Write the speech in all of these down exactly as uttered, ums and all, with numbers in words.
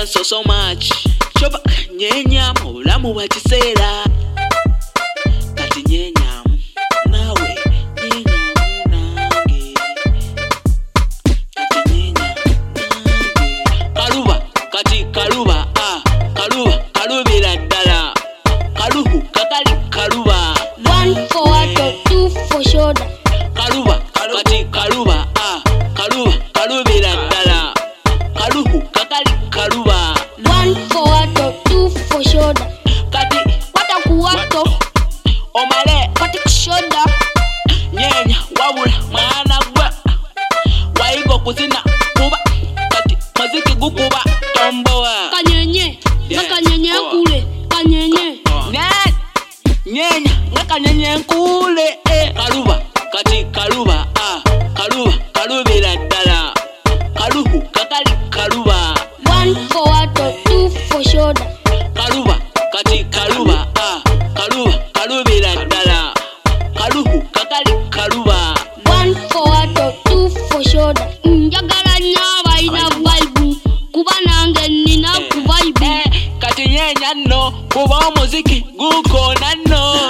dance so so much. Choba nyenya mulamu wa kisera. Kati nyenya nawe nyenya nange. Kati nyenya nange. Kaluba kati kaluba ah kaluba kalubira dala. Kaluhu kakali kaluba. One for water, two for shoulder. Kaluba kati kaluba ah kaluba kalubira dala. Kaluhu kakali kaluba. One for water, two for shoulder. Kati Wata kuwato, omale kati shoulder. nyenya wabula mwana gwa waigo kuzina kuba kati muziki gukuba tomboa Kanyenye, Yeah. kanyenye kule, kanyenye. Nye- nyenya ngakanyenye nkule eh. Kaluba kati kaluba ah kaluba kalubira dala. Kaluhu kakali kaluba. One for water, two for shoulder. Kaluba kati kaluba ah kaluba kalubira dala. Kaluhu kakali kaluba. One for water, two for shoulder. Njagala nyaba ina vibe, kuba nange nina ku vibe. Eh, kati nyenya no kuba omuziki gukona no.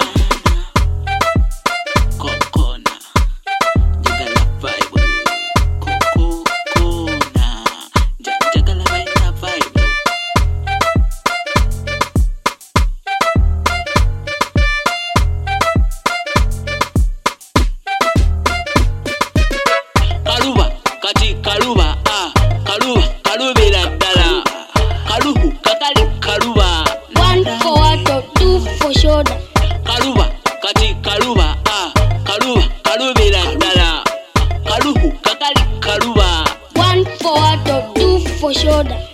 Kokona jagala vibe. Kokona Ja- jagala baina vibe. Kaluba kati kaluba ah kaluba kalubira dala. Kaluhu kakali kaluba. One for water, two for shoulder. Kaluba kati kaluba ah kaluba kalubira dala. Kaluhu kakali kaluba. One for water, two for shoulder.